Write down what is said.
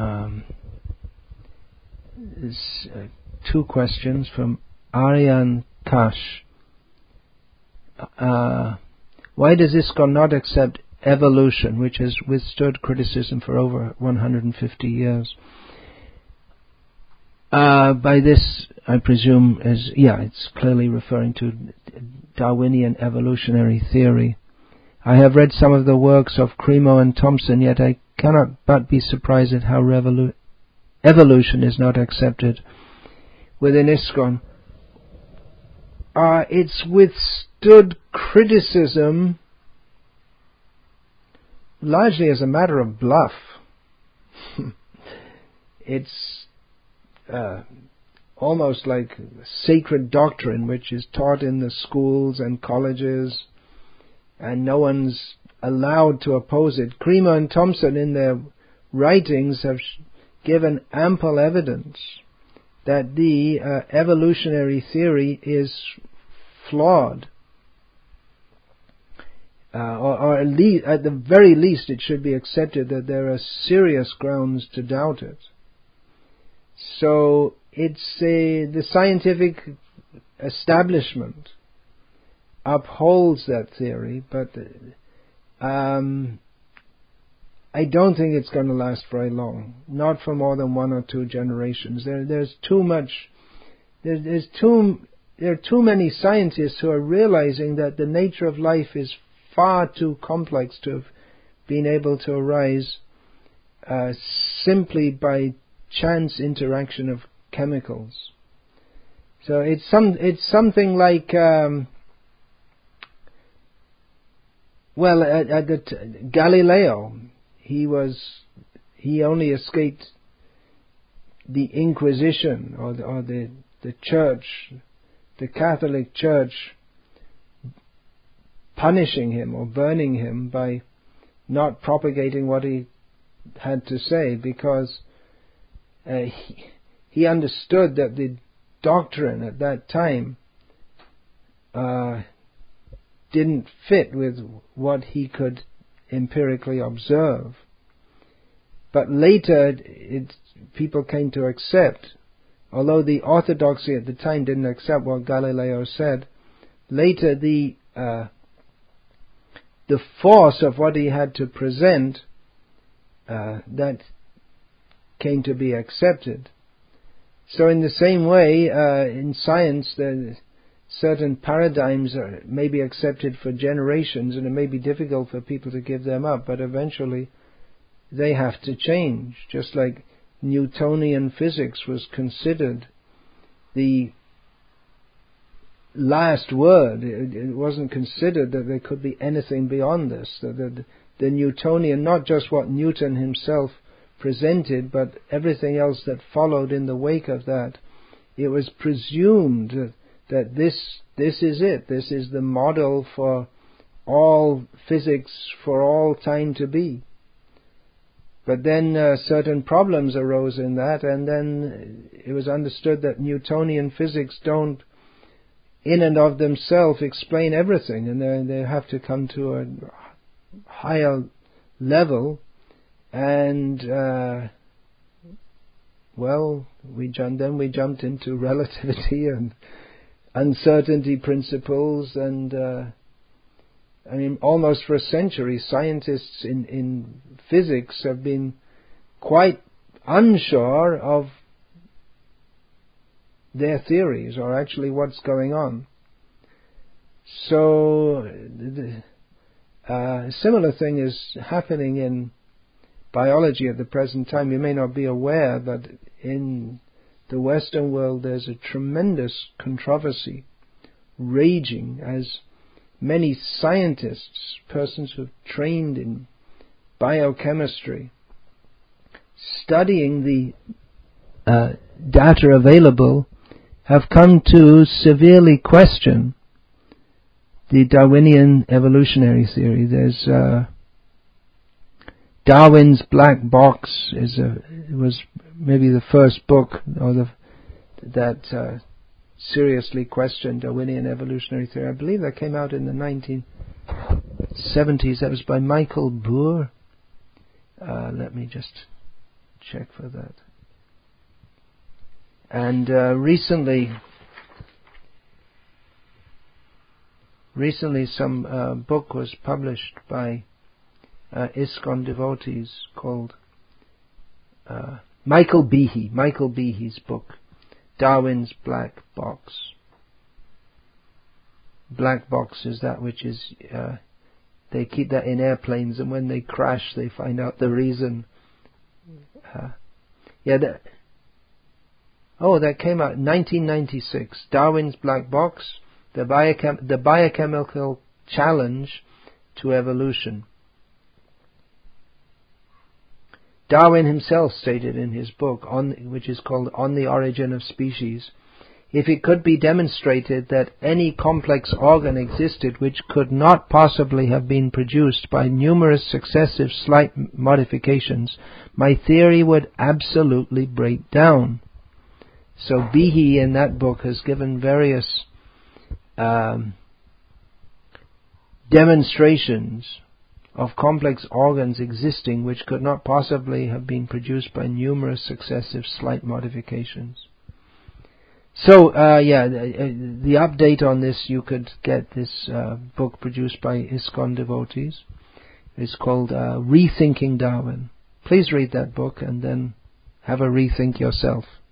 two questions from Aryan Tash. Why does ISKCON not accept evolution, which has withstood criticism for over 150 years? By this, I presume, it's clearly referring to Darwinian evolutionary theory. I have read some of the works of Cremo and Thompson, yet I cannot but be surprised at how evolution is not accepted within ISKCON. It's withstood criticism largely as a matter of bluff. It's almost like sacred doctrine which is taught in the schools and colleges, and no one's allowed to oppose it. Cremo and Thompson in their writings have given ample evidence that the evolutionary theory is flawed, or at the very least it should be accepted that there are serious grounds to doubt it. So it's the scientific establishment upholds that theory, but I don't think it's going to last very long. Not for more than one or two generations. There's too much. There are too many scientists who are realizing that the nature of life is far too complex to have been able to arise simply by chance interaction of chemicals. So it's something like Galileo. He only escaped the Inquisition or the Church, the Catholic Church, punishing him or burning him by not propagating what he had to say, because he understood that the doctrine at that time didn't fit with what he could empirically observe. But later people came to accept, although the orthodoxy at the time didn't accept what Galileo said, later the force of what he had to present that came to be accepted. So in the same way, in science, certain paradigms may be accepted for generations, and it may be difficult for people to give them up, but eventually they have to change. Just like Newtonian physics was considered the last word. It wasn't considered that there could be anything beyond this. The Newtonian, not just what Newton himself presented, but everything else that followed in the wake of that, it was presumed that this is it. This is the model for all physics for all time to be. But then certain problems arose in that, and then it was understood that Newtonian physics don't in and of themselves explain everything, and they have to come to a higher level. And we jumped into relativity and uncertainty principles, and almost for a century, scientists in physics have been quite unsure of their theories, or actually what's going on. So a similar thing is happening in biology at the present time. You may not be aware, but in the Western world there's a tremendous controversy raging as many scientists, persons who have trained in biochemistry, studying the data available, have come to severely question the Darwinian evolutionary theory. There's Darwin's Black Box was maybe the first book that seriously questioned Darwinian evolutionary theory. I believe that came out in the 1970s. That was by Michael Boer. Let me just check for that. And recently some book was published by ISKCON devotees called Michael Behe's book, Darwin's Black Box. Black box is that which is, they keep that in airplanes, and when they crash they find out the reason. That came out in 1996. Darwin's Black Box, the biochemical challenge to evolution. Darwin himself stated in his book, which is called On the Origin of Species, if it could be demonstrated that any complex organ existed which could not possibly have been produced by numerous successive slight modifications, my theory would absolutely break down. So Behe in that book has given various demonstrations of complex organs existing which could not possibly have been produced by numerous successive slight modifications. So, the update on this, you could get this book produced by ISKCON devotees. It's called Rethinking Darwin. Please read that book and then have a rethink yourself.